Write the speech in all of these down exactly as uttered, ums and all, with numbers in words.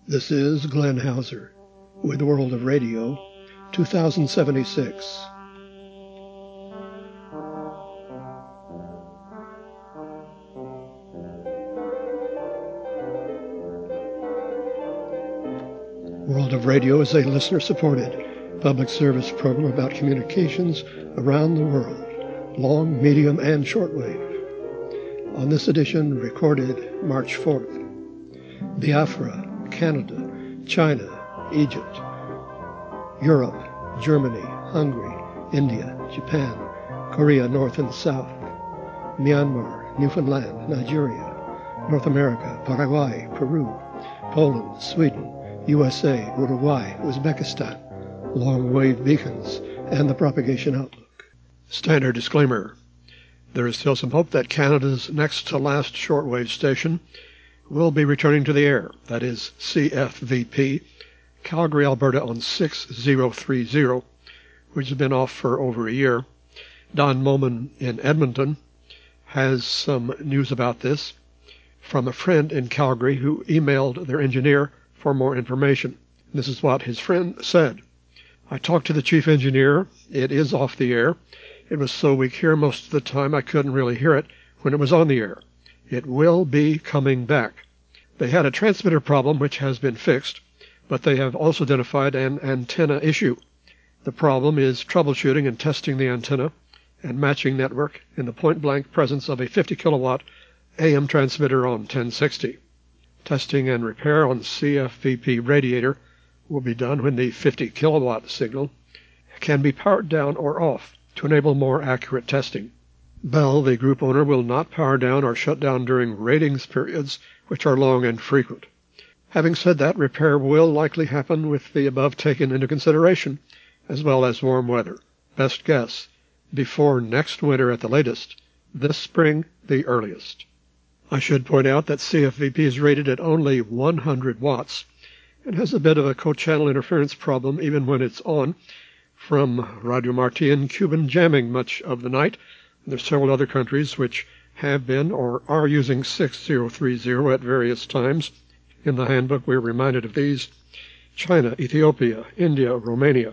This is Glenn Hauser with World of Radio two thousand seventy-six. World of Radio is a listener-supported public service program about communications around the world, long, medium, and shortwave. On this edition, recorded March fourth, Biafra, Canada, China, Egypt, Europe, Germany, Hungary, India, Japan, Korea North and South, Myanmar, Newfoundland, Nigeria, North America, Paraguay, Peru, Poland, Sweden, U S A, Uruguay, Uzbekistan, long wave beacons, and the propagation outlook. Standard disclaimer. There is still some hope that Canada's next to last shortwave station will be returning to the air. That is C F V P, Calgary, Alberta on six thousand thirty, which has been off for over a year. Don Moman in Edmonton has some news about this from a friend in Calgary who emailed their engineer for more information. This is what his friend said. I talked to the chief engineer. It is off the air. It was so weak here most of the time I couldn't really hear it when it was on the air. It will be coming back. They had a transmitter problem which has been fixed, but they have also identified an antenna issue. The problem is troubleshooting and testing the antenna and matching network in the point-blank presence of a fifty kilowatt A M transmitter on ten sixty. Testing and repair on C F V P radiator will be done when the fifty kilowatt signal can be powered down or off to enable more accurate testing. Bell, the group owner, will not power down or shut down during ratings periods, which are long and frequent. Having said that, repair will likely happen with the above taken into consideration, as well as warm weather. Best guess, before next winter at the latest, this spring the earliest. I should point out that C F V P is rated at only one hundred watts and has a bit of a co-channel interference problem even when it's on, from Radio Marti and Cuban jamming much of the night. There are several other countries which have been or are using six thousand thirty at various times. In the handbook we're reminded of these: China, Ethiopia, India, Romania,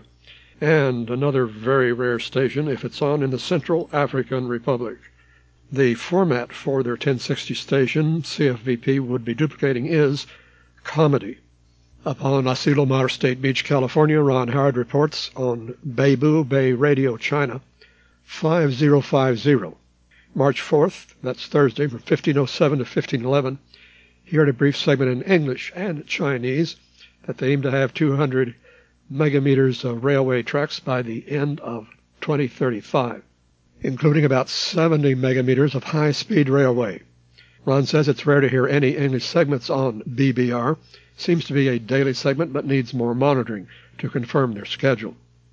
and another very rare station if it's on in the Central African Republic. The format for their ten sixty station C F V P would be duplicating is comedy. Upon Asilomar State Beach, California, Ron Howard reports on Beibu Bay Radio, China, five thousand fifty. March fourth, that's Thursday, from fifteen oh seven to fifteen eleven, he heard a brief segment in English and Chinese that they aim to have two hundred megameters of railway tracks by the end of twenty thirty-five, including about seventy megameters of high-speed railway. Ron says it's rare to hear any English segments on B B R. Seems to be a daily segment, but needs more monitoring to confirm their schedule.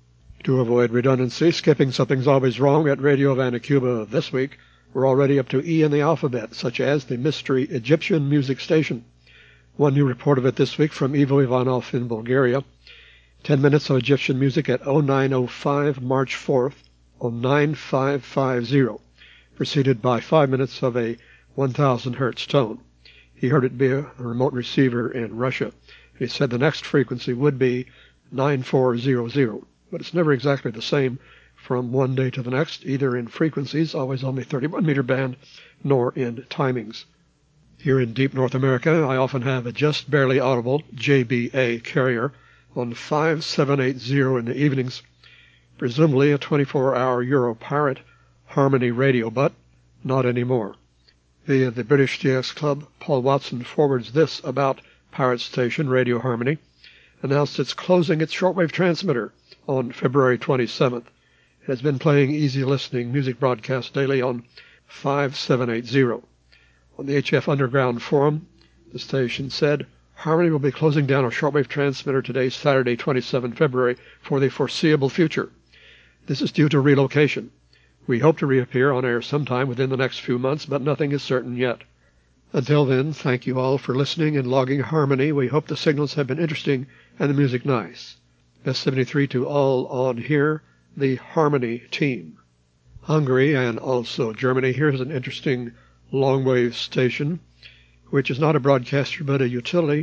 To avoid redundancy, skipping Something's Always Wrong at Radio Havana, Cuba this week, we're already up to E in the alphabet, such as the Mystery Egyptian Music Station. One new report of it this week from Ivo Ivanov in Bulgaria. Ten minutes of Egyptian music at oh nine oh five March fourth on nine five five zero, preceded by five minutes of a one thousand hertz tone. He heard it via a remote receiver in Russia. He said the next frequency would be nine four zero zero, but it's never exactly the same from one day to the next, either in frequencies, always on the thirty-one meter band, nor in timings. Here in deep North America, I often have a just barely audible J B A carrier on five seven eight zero in the evenings, presumably a twenty-four hour Euro Pirate Harmony radio, but not anymore. Via the British D X Club, Paul Watson forwards this about Pirate Station Radio Harmony: announced it's closing its shortwave transmitter on February twenty-seventh. It has been playing easy listening music broadcasts daily on five seven eight zero. On the H F Underground forum, the station said Harmony will be closing down our shortwave transmitter today, Saturday, twenty-seventh February, for the foreseeable future. This is due to relocation. We hope to reappear on air sometime within the next few months, but nothing is certain yet. Until then, thank you all for listening and logging Harmony. We hope the signals have been interesting and the music nice. Best seventy-three to all on here, the Harmony team. Hungary and also Germany. Here's an interesting long-wave station, which is not a broadcaster but a utility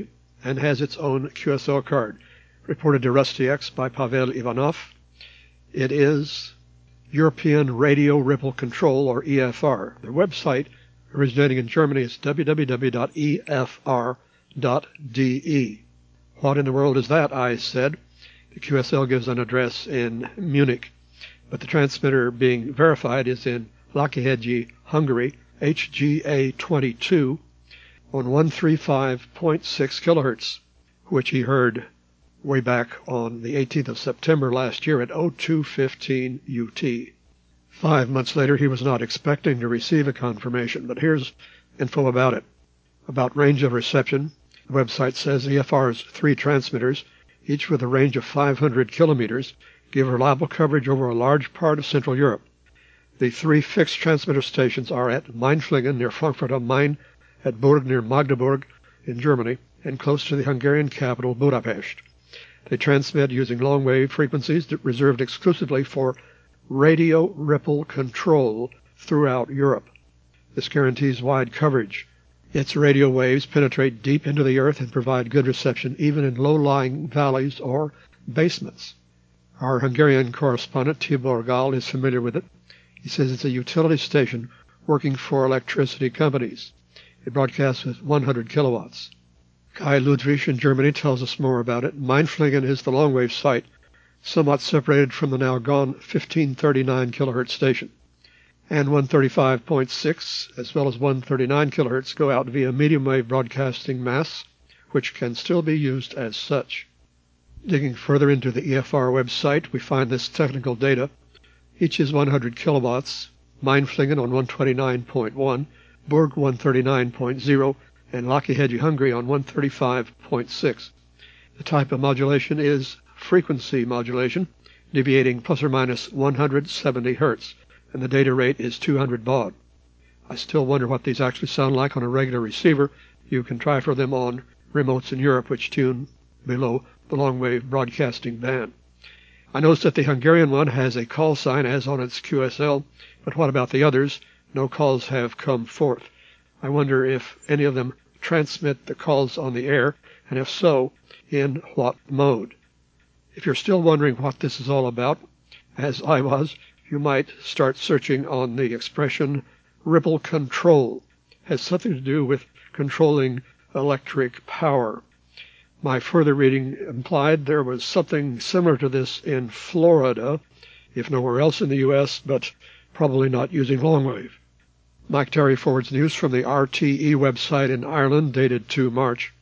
and has its own Q S L card. Reported to Rusty X by Pavel Ivanov. It is European Radio Ripple Control, or E F R. Their website, originating in Germany, is w w w dot e f r dot d e. What in the world is that? I said. The Q S L gives an address in Munich, but the transmitter being verified is in Lakihegyi, Hungary, H G A twenty-two, on one thirty-five point six kilohertz, which he heard way back on the eighteenth of September last year at oh two fifteen U T. Five months later, he was not expecting to receive a confirmation, but here's info about it. About range of reception, the website says E F R's three transmitters, each with a range of five hundred kilometers, give reliable coverage over a large part of Central Europe. The three fixed transmitter stations are at Mainflingen near Frankfurt am Main, at Burg near Magdeburg in Germany, and close to the Hungarian capital Budapest. They transmit using long-wave frequencies reserved exclusively for radio ripple control throughout Europe. This guarantees wide coverage. Its radio waves penetrate deep into the earth and provide good reception even in low-lying valleys or basements. Our Hungarian correspondent, Tibor Gal, is familiar with it. He says it's a utility station working for electricity companies. It broadcasts with one hundred kilowatts. Kai Ludwig in Germany tells us more about it. Mainflingen is the long-wave site, somewhat separated from the now gone fifteen thirty-nine kilohertz station. And one thirty-five point six as well as one thirty-nine kilohertz go out via medium-wave broadcasting masts, which can still be used as such. Digging further into the E F R website, we find this technical data. Each is one hundred kilowatts, Mainflingen on one twenty-nine point one, Burg one thirty-nine point zero, and Lakihegyi, Hungary on one thirty-five point six. The type of modulation is frequency modulation, deviating plus or minus one hundred seventy hertz, and the data rate is two hundred baud. I still wonder what these actually sound like on a regular receiver. You can try for them on remotes in Europe which tune below the long-wave broadcasting band. I noticed that the Hungarian one has a call sign as on its Q S L, but what about the others? No calls have come forth. I wonder if any of them transmit the calls on the air, and if so, in what mode. If you're still wondering what this is all about, as I was, you might start searching on the expression ripple control. It has something to do with controlling electric power. My further reading implied there was something similar to this in Florida, if nowhere else in the U S, but probably not using longwave. Mike Terry forwards news from the R T E website in Ireland, dated the second of March.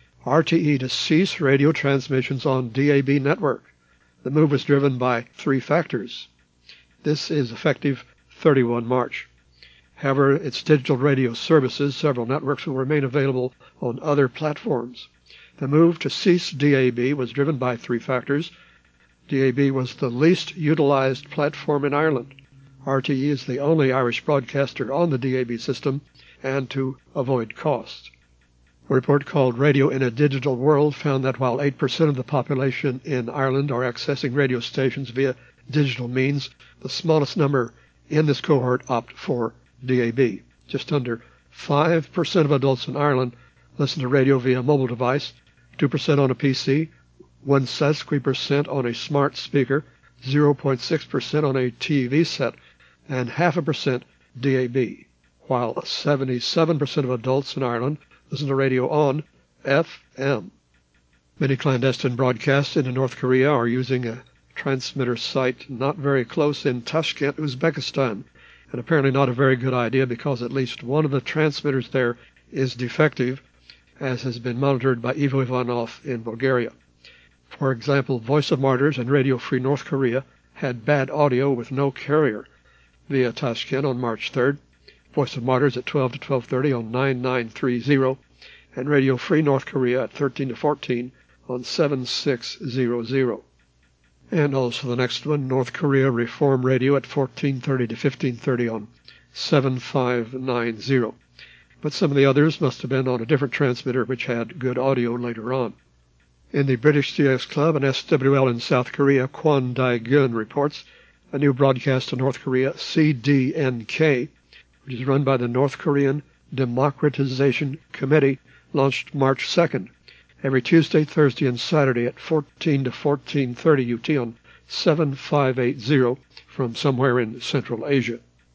R T E to cease radio transmissions on D A B network. The move was driven by three factors. This is effective the thirty-first of March. However, its digital radio services, several networks, will remain available on other platforms. The move to cease D A B was driven by three factors. D A B was the least utilized platform in Ireland. R T E is the only Irish broadcaster on the D A B system, and to avoid cost. A report called Radio in a Digital World found that while eight percent of the population in Ireland are accessing radio stations via digital means, the smallest number in this cohort opt for D A B. Just under five percent of adults in Ireland listen to radio via mobile device, two percent on a P C, one sesqui percent on a smart speaker, zero point six percent on a T V set, and half a percent D A B, while seventy-seven percent of adults in Ireland listen to radio on F M. Many clandestine broadcasts into North Korea are using a transmitter site not very close in Tashkent, Uzbekistan, and apparently not a very good idea because at least one of the transmitters there is defective, as has been monitored by Ivo Ivanov in Bulgaria. For example, Voice of Martyrs and Radio Free North Korea had bad audio with no carrier via Tashkent on March third, Voice of Martyrs at twelve to twelve thirty on nine nine three zero, and Radio Free North Korea at thirteen to fourteen on seven six zero zero. And also the next one, North Korea Reform Radio at fourteen thirty to fifteen thirty on seven five nine zero. But some of the others must have been on a different transmitter which had good audio later on. In the British C X Club and S W L in South Korea, Kwon Dae-gun reports a new broadcast to North Korea, C D N K, which is run by the North Korean Democratization Committee, launched March second, every Tuesday, Thursday, and Saturday at fourteen to fourteen thirty U T on seven five eight zero from somewhere in Central Asia.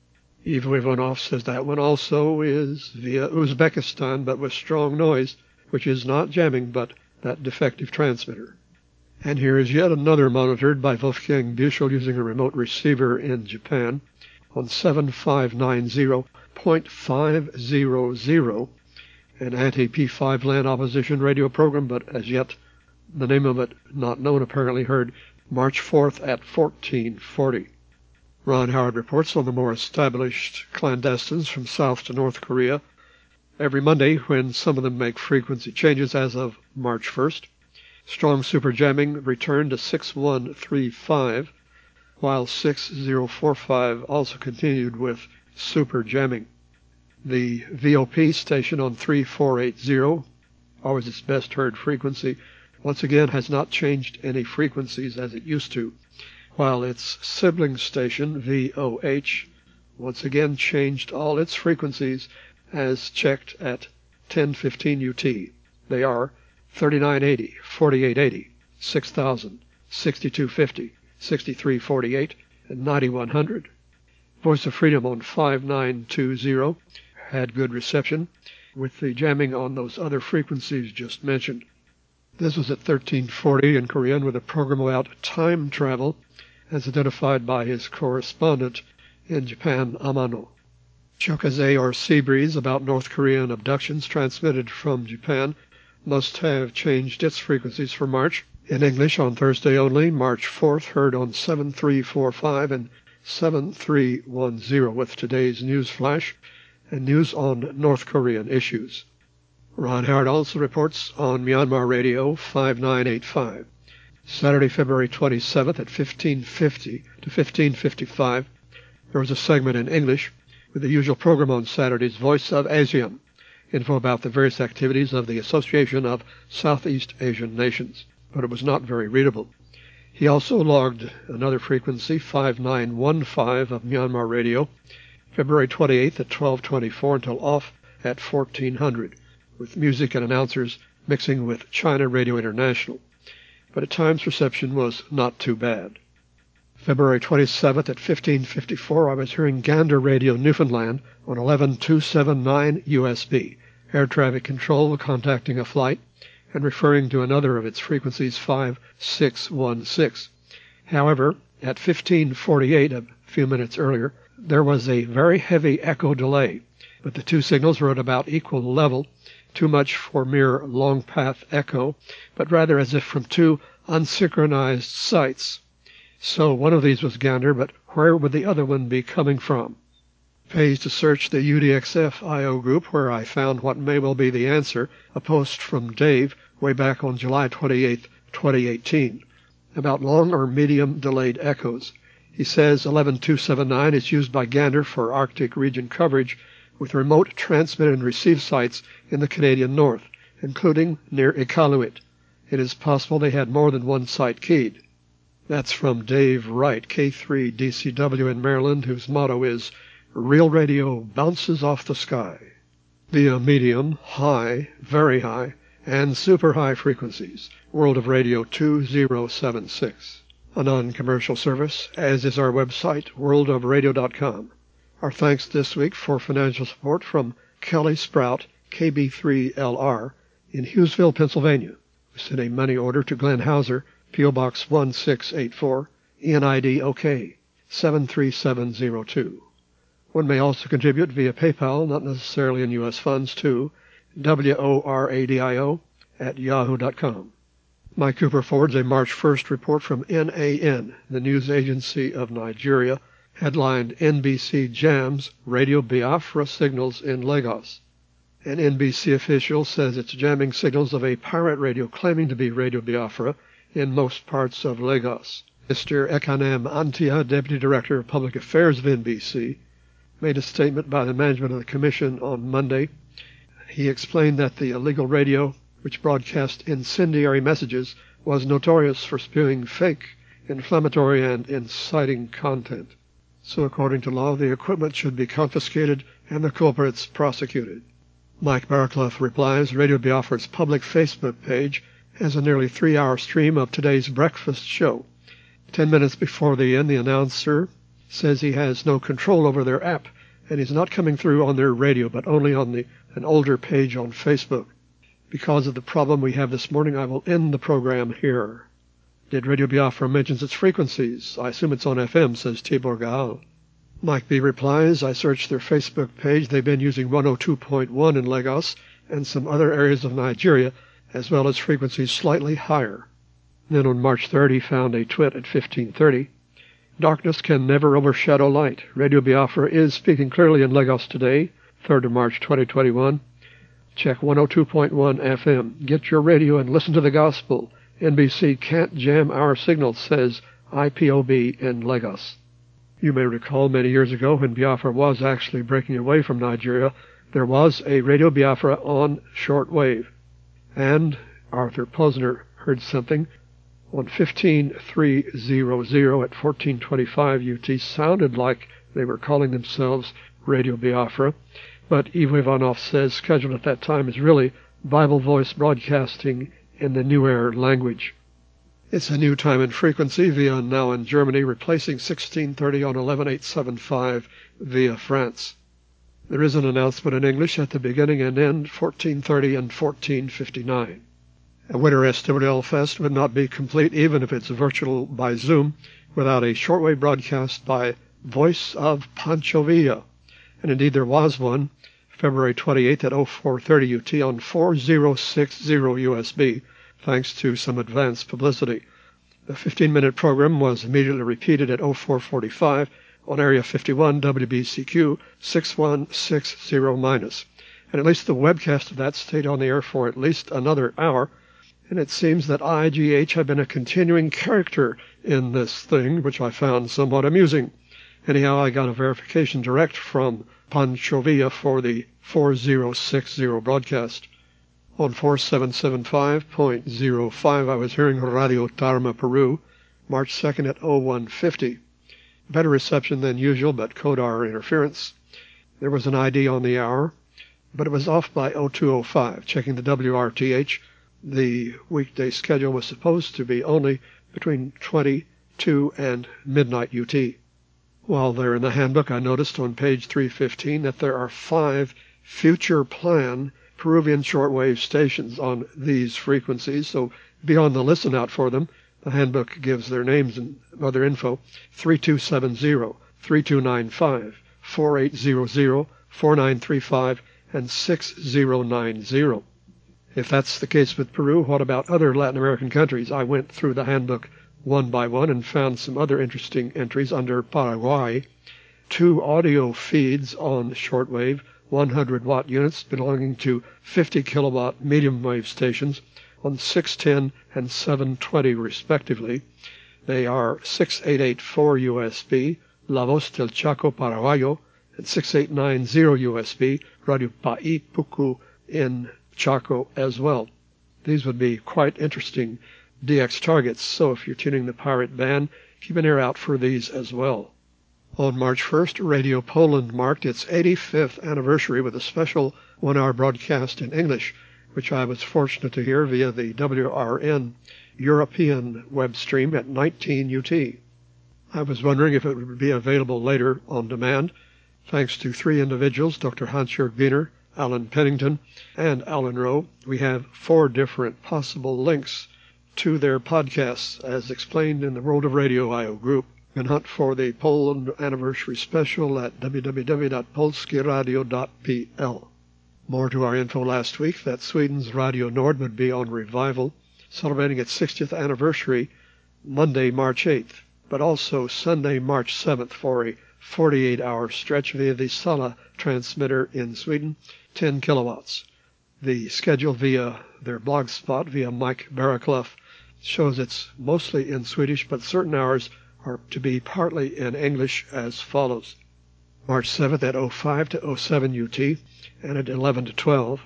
Eva Ivanov says that one also is via Uzbekistan, but with strong noise, which is not jamming, but that defective transmitter. And here is yet another monitored by Wolfgang Büchel using a remote receiver in Japan on seven five nine zero point five zero zero, an anti-P five LAN opposition radio program, but as yet the name of it not known, apparently heard March fourth at fourteen forty. Ron Howard reports on the more established clandestines from South to North Korea every Monday when some of them make frequency changes as of March first. Strong super jamming returned to six one three five, while six zero four five also continued with super jamming. The V O P station on three four eight zero, always its best heard frequency, once again has not changed any frequencies as it used to, while its sibling station, V O H, once again changed all its frequencies as checked at ten fifteen U T. They are thirty-nine eighty, forty-eight eighty, six thousand, sixty-two fifty, sixty-three forty-eight, and ninety-one hundred. Voice of Freedom on five nine two zero had good reception, with the jamming on those other frequencies just mentioned. This was at thirteen forty in Korean with a program about time travel, as identified by his correspondent in Japan, Amano. Chokaze or sea breeze about North Korean abductions transmitted from Japan must have changed its frequencies for March. In English on Thursday only, March fourth, heard on seven three four five and seven three one zero with today's news flash and news on North Korean issues. Ron Howard also reports on Myanmar Radio five nine eight five. Saturday, February twenty-seventh at fifteen fifty to fifteen fifty-five, there was a segment in English with the usual program on Saturdays, Voice of ASEAN, info about the various activities of the Association of Southeast Asian Nations, but it was not very readable. He also logged another frequency, five nine one five of Myanmar Radio, February twenty-eighth at twelve twenty-four until off at fourteen hundred, with music and announcers mixing with China Radio International. But at times reception was not too bad. February twenty-seventh at fifteen fifty-four, I was hearing Gander Radio Newfoundland on eleven two seventy-nine U S B, air traffic control contacting a flight and referring to another of its frequencies, five six one six. However, at fifteen forty-eight, a few minutes earlier, there was a very heavy echo delay, but the two signals were at about equal level, too much for mere long-path echo, but rather as if from two unsynchronized sites. So one of these was Gander, but where would the other one be coming from? Pays to search the U D X F I O group, where I found what may well be the answer, a post from Dave way back on July twenty-eighth, twenty eighteen, about long or medium delayed echoes. He says eleven two seventy-nine is used by Gander for Arctic region coverage with remote transmit and receive sites in the Canadian North, including near Iqaluit. It is possible they had more than one site keyed. That's from Dave Wright, K three D C W in Maryland, whose motto is, Real Radio bounces off the sky, via medium, high, very high, and super high frequencies. World of Radio two zero seven six. A non-commercial service, as is our website, world of radio dot com. Our thanks this week for financial support from Kelly Sprout, K B three L R, in Hughesville, Pennsylvania. We sent a money order to Glenn Hauser, P O Box one six eight four, E N I D OK, seven three seven zero two. One may also contribute via PayPal, not necessarily in U S funds, to W O R A D I O at yahoo dot com. Mike Cooper forwards a March first report from N A N, the news agency of Nigeria, headlined N B C Jams Radio Biafra Signals in Lagos. An N B C official says it's jamming signals of a pirate radio claiming to be Radio Biafra in most parts of Lagos. Mister Ekanem Antia, Deputy Director of Public Affairs of N B C, made a statement by the management of the commission on Monday. He explained that the illegal radio, which broadcast incendiary messages, was notorious for spewing fake, inflammatory, and inciting content. So according to law, the equipment should be confiscated and the culprits prosecuted. Mike Baraclough replies, Radio Biafra's public Facebook page has a nearly three-hour stream of today's breakfast show. Ten minutes before the end, the announcer says he has no control over their app, and he's not coming through on their radio, but only on the an older page on Facebook. Because of the problem we have this morning, I will end the program here. Did Radio Biafra mention its frequencies? I assume it's on F M, says Tibor Gaal. Mike B. replies, I searched their Facebook page. They've been using one oh two point one in Lagos and some other areas of Nigeria, as well as frequencies slightly higher. Then on March third, he found a twit at fifteen thirty. Darkness can never overshadow light. Radio Biafra is speaking clearly in Lagos today, third of March twenty twenty-one. Check one oh two point one F M. Get your radio and listen to the gospel. N B C can't jam our signal, says I P O B in Lagos. You may recall many years ago when Biafra was actually breaking away from Nigeria, there was a Radio Biafra on shortwave. And Arthur Posner heard something on fifteen three hundred at fourteen twenty-five U T. Sounded like they were calling themselves Radio Biafra, but Ivo Ivanov says scheduled at that time is really Bible Voice Broadcasting in the New Air language. It's a new time and frequency via Now in Germany, replacing sixteen thirty on eleven eight seventy-five via France. There is an announcement in English at the beginning and end, fourteen thirty and fourteen fifty-nine. A Winter S W L Fest would not be complete, even if it's virtual by Zoom, without a shortwave broadcast by Voice of Pancho Villa. And indeed there was one, February twenty-eighth at oh four thirty U T on four thousand sixty U S B, thanks to some advance publicity. The fifteen-minute program was immediately repeated at oh four forty-five on Area fifty-one W B C Q six one six zero minus. And at least the webcast of that stayed on the air for at least another hour, and it seems that I G H had been a continuing character in this thing, which I found somewhat amusing. Anyhow, I got a verification direct from Pancho Villa for the four thousand sixty broadcast. On four seven seven five point oh five, I was hearing Radio Dharma Peru, March second at oh one fifty. Better reception than usual, but Kodar interference. There was an I D on the hour, but it was off by oh two oh five. Checking the W R T H, the weekday schedule was supposed to be only between twenty-two and midnight U T. While there in the handbook, I noticed on page three fifteen that there are five future plan Peruvian shortwave stations on these frequencies, so be on the listen out for them. The handbook gives their names and other info: three two seven zero, three two nine five, four eight zero zero, four nine three five, and six zero nine zero. If that's the case with Peru, what about other Latin American countries? I went through the handbook one by one and found some other interesting entries under Paraguay. Two audio feeds on shortwave, one hundred watt units belonging to fifty kilowatt medium wave stations on six ten and seven twenty respectively. They are six eight eight four U S B, La Voz del Chaco Paraguayo, and six eight nine zero U S B, Radio Pai Puku in Chaco as well. These would be quite interesting D X targets, so if you're tuning the pirate band, keep an ear out for these as well. On March first, Radio Poland marked its eighty-fifth anniversary with a special one-hour broadcast in English, which I was fortunate to hear via the W R N European web stream at nineteen U T. I was wondering if it would be available later on demand. Thanks to three individuals, Doctor Hans-Jörg Wiener, Alan Pennington, and Alan Rowe, we have four different possible links to their podcasts, as explained in the World of Radio I O group. You can hunt for the Poland Anniversary Special at w w w dot polski radio dot p l. More to our info last week that Sweden's Radio Nord would be on revival, celebrating its sixtieth anniversary Monday, March eighth, but also Sunday, March seventh for a forty-eight hour stretch via the Sala transmitter in Sweden, ten kilowatts. The schedule via their blog spot, via Mike Baraclough, shows it's mostly in Swedish, but certain hours are to be partly in English as follows. March seventh at oh five to oh seven U T and at eleven to twelve,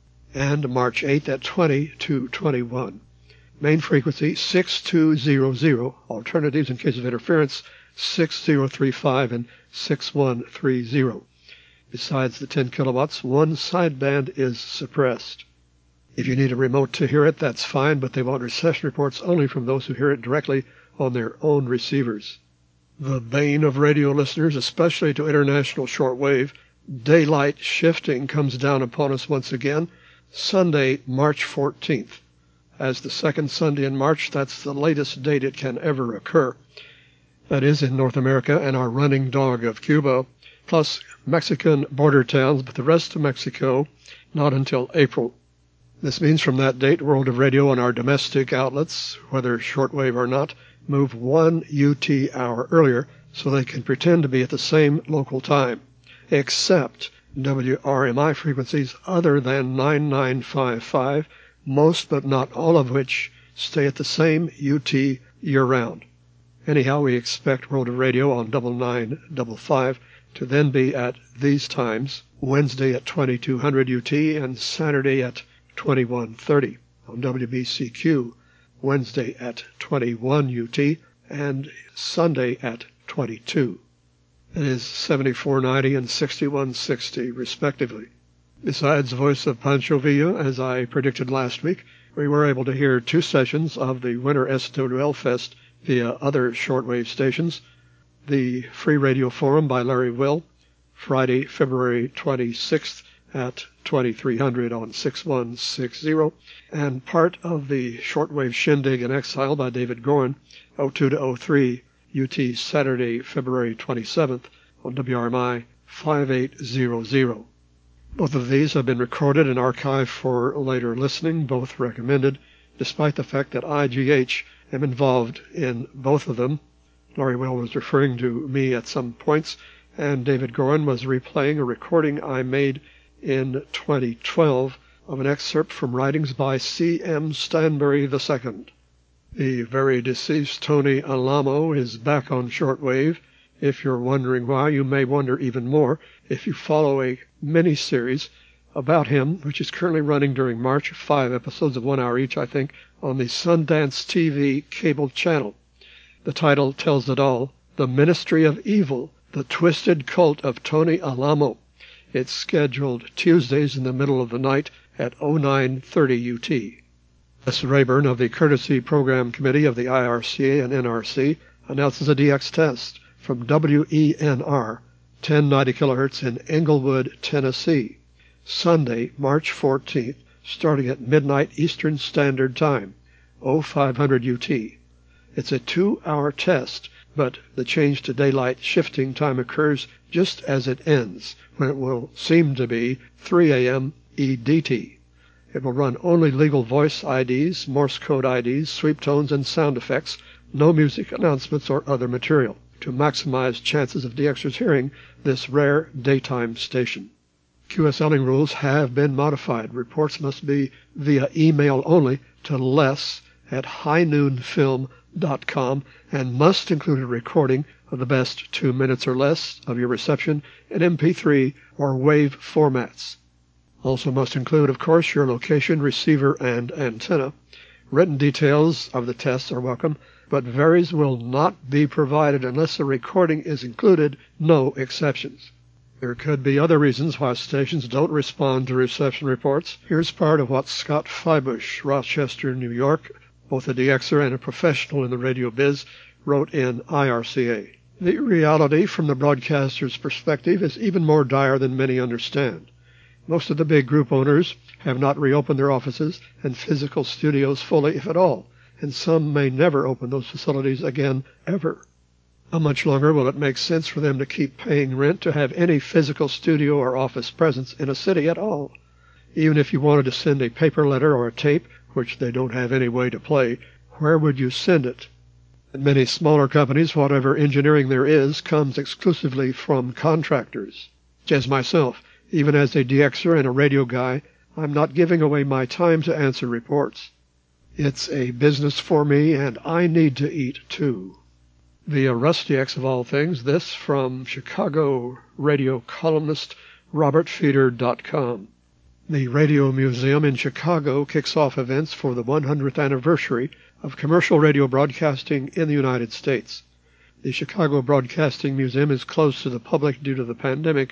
and March eighth at twenty to twenty-one. Main frequency six two zero zero, alternatives in case of interference six zero three five and six one three zero. Besides the ten kilowatts, one sideband is suppressed. If you need a remote to hear it, that's fine, but they want reception reports only from those who hear it directly on their own receivers. The bane of radio listeners, especially to international shortwave, daylight shifting comes down upon us once again, Sunday, March fourteenth. As the second Sunday in March, that's the latest date it can ever occur. That is in North America and our running dog of Cuba, plus Mexican border towns, but the rest of Mexico not until April. This means from that date, World of Radio and our domestic outlets, whether shortwave or not, move one U T hour earlier so they can pretend to be at the same local time, except W R M I frequencies other than nine nine five five, most but not all of which stay at the same U T year-round. Anyhow, we expect World of Radio on double nine double five to then be at these times, Wednesday at twenty-two hundred U T and Saturday at twenty-one thirty. On W B C Q, Wednesday at twenty-one U T and Sunday at twenty-two. It is seventy-four ninety and sixty-one sixty, respectively. Besides Voice of Pancho Villa, as I predicted last week, we were able to hear two sessions of the Winter S W L Fest via other shortwave stations. The Free Radio Forum by Larry Will, Friday, February twenty-sixth at twenty-three hundred on sixty-one sixty, and part of the Shortwave Shindig in Exile by David Gorin, oh two to oh three U T Saturday, February twenty-seventh on W R M I fifty-eight hundred. Both of these have been recorded and archived for later listening, both recommended, despite the fact that I G H am involved in both of them. Laurie Will was referring to me at some points, and David Gorin was replaying a recording I made in twenty twelve of an excerpt from writings by C M Stanbury the Second. The very deceased Tony Alamo is back on shortwave. If you're wondering why, you may wonder even more if you follow a mini-series about him, which is currently running during March, five episodes of one hour each, I think, on the Sundance T V cable channel. The title tells it all, The Ministry of Evil, The Twisted Cult of Tony Alamo. It's scheduled Tuesdays in the middle of the night at oh nine thirty U T. Les Rayburn of the Courtesy Program Committee of the I R C A and N R C announces a D X test from W E N R, ten ninety kilohertz in Englewood, Tennessee, Sunday, March fourteenth, starting at midnight Eastern Standard Time, oh five hundred U T. It's a two-hour test, but the change to daylight shifting time occurs just as it ends, when it will seem to be three A M E D T. It will run only legal voice I Ds, Morse code I Ds, sweep tones, and sound effects, no music announcements or other material, to maximize chances of DXers hearing this rare daytime station. QSLing rules have been modified. Reports must be via email only to les at high noon film dot com and must include a recording of the best two minutes or less of your reception in M P three or WAV formats. Also must include, of course, your location, receiver, and antenna. Written details of the tests are welcome, but varies will not be provided unless a recording is included, no exceptions. There could be other reasons why stations don't respond to reception reports. Here's part of what Scott Feibush, Rochester, New York, both a DXer and a professional in the radio biz, wrote in I R C A. The reality from the broadcaster's perspective is even more dire than many understand. Most of the big group owners have not reopened their offices and physical studios fully, if at all, and some may never open those facilities again, ever. How much longer will it make sense for them to keep paying rent to have any physical studio or office presence in a city at all? Even if you wanted to send a paper letter or a tape, which they don't have any way to play, where would you send it? In many smaller companies, whatever engineering there is comes exclusively from contractors. As myself, even as a DXer and a radio guy, I'm not giving away my time to answer reports. It's a business for me, and I need to eat too. Via RustyX of all things, this from Chicago radio columnist Robert Feeder dot com. The Radio Museum in Chicago kicks off events for the one hundredth anniversary of commercial radio broadcasting in the United States. The Chicago Broadcasting Museum is closed to the public due to the pandemic,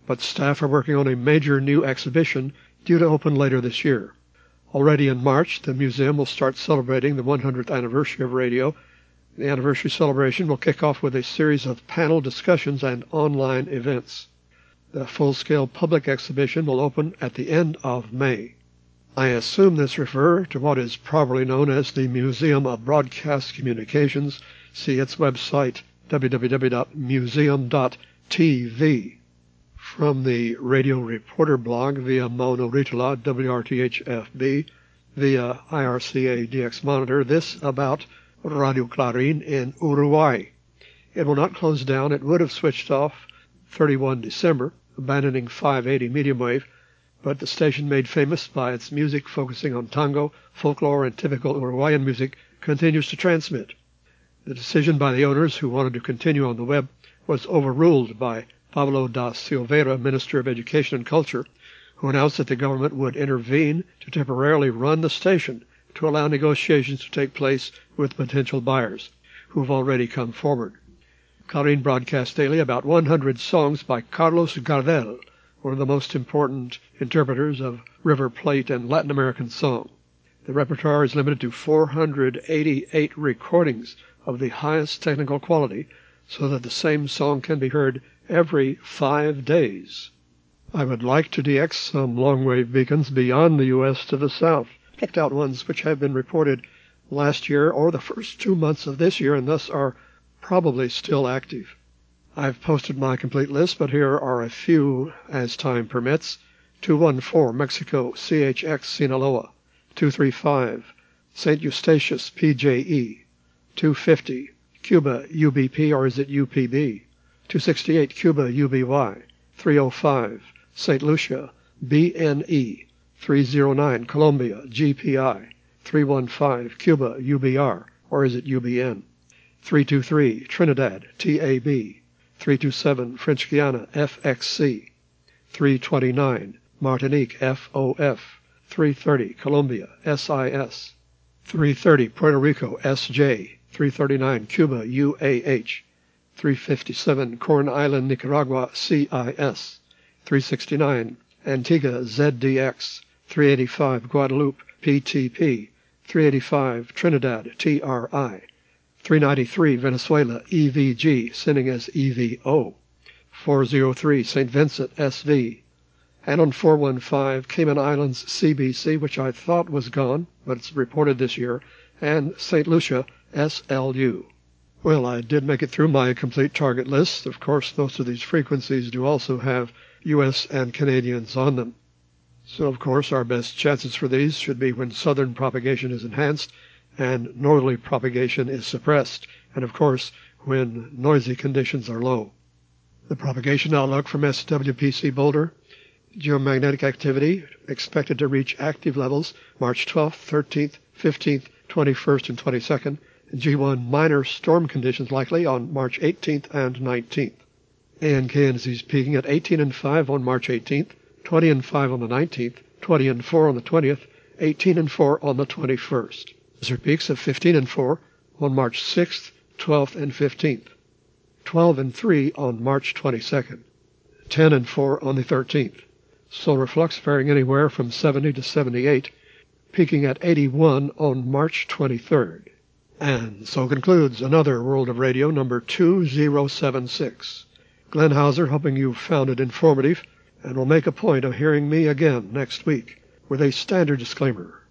but staff are working on a major new exhibition due to open later this year. Already in March, the museum will start celebrating the one hundredth anniversary of radio. The anniversary celebration will kick off with a series of panel discussions and online events. The full-scale public exhibition will open at the end of May. I assume this refers to what is probably known as the Museum of Broadcast Communications. See its website, w w w dot museum dot t v. From the Radio Reporter blog via Mauna Ritala, W R T H F B, via I R C A D X Monitor, this about Radio Clarín in Uruguay. It will not close down. It would have switched off thirty-first of December, abandoning five eighty medium wave, but the station, made famous by its music focusing on tango, folklore, and typical Uruguayan music, continues to transmit. The decision by the owners, who wanted to continue on the web, was overruled by Pablo da Silveira, Minister of Education and Culture, who announced that the government would intervene to temporarily run the station to allow negotiations to take place with potential buyers, who have already come forward. Clarín broadcasts daily about one hundred songs by Carlos Gardel, one of the most important interpreters of River Plate and Latin American song. The repertoire is limited to four hundred eighty-eight recordings of the highest technical quality, so that the same song can be heard every five days. I would like to D X some long-wave beacons beyond the U S to the south. Picked out ones which have been reported last year or the first two months of this year and thus are probably still active. I've posted my complete list, but here are a few as time permits. two one four Mexico C H X Sinaloa, two three five Saint Eustatius P J E, two fifty Cuba U B P, or is it U P B, two sixty-eight Cuba U B Y, three oh five Saint Lucia B N E, three oh nine Colombia G P I, three one five Cuba U B R, or is it U B N, three two three Trinidad T A B, three two seven French Guiana F X C, three twenty-nine Martinique F O F, three thirty Colombia S I S, three thirty Puerto Rico S J, three thirty-nine Cuba U A H, three fifty-seven Corn Island Nicaragua C I S, three sixty-nine Antigua Z D X, three eighty-five Guadeloupe P T P, three eighty-five Trinidad T R I, three ninety-three Venezuela E V G, sending as E V O, four oh three Saint Vincent S V, and on four one five Cayman Islands C B C, which I thought was gone, but it's reported this year, and Saint Lucia S L U. Well, I did make it through my complete target list. Of course, most of these frequencies do also have U S and Canadians on them. So, of course, our best chances for these should be when southern propagation is enhanced and northerly propagation is suppressed, and, of course, when noisy conditions are low. The propagation outlook from S W P C Boulder: geomagnetic activity expected to reach active levels March twelfth, thirteenth, fifteenth, twenty-first, and twenty-second, and G one minor storm conditions likely on March eighteenth and nineteenth. A N K N Z is peaking at eighteen and five on March eighteenth, twenty and five on the nineteenth, twenty and four on the twentieth, eighteen and four on the twenty-first. Desert peaks of fifteen and four on March sixth, twelfth, and fifteenth, twelve and three on March twenty-second, ten and four on the thirteenth. Solar flux varying anywhere from seventy to seventy-eight, peaking at eighty-one on March twenty-third. And so concludes another World of Radio number two oh seven six. Glenn Hauser, hoping you've found it informative, and will make a point of hearing me again next week with a standard disclaimer.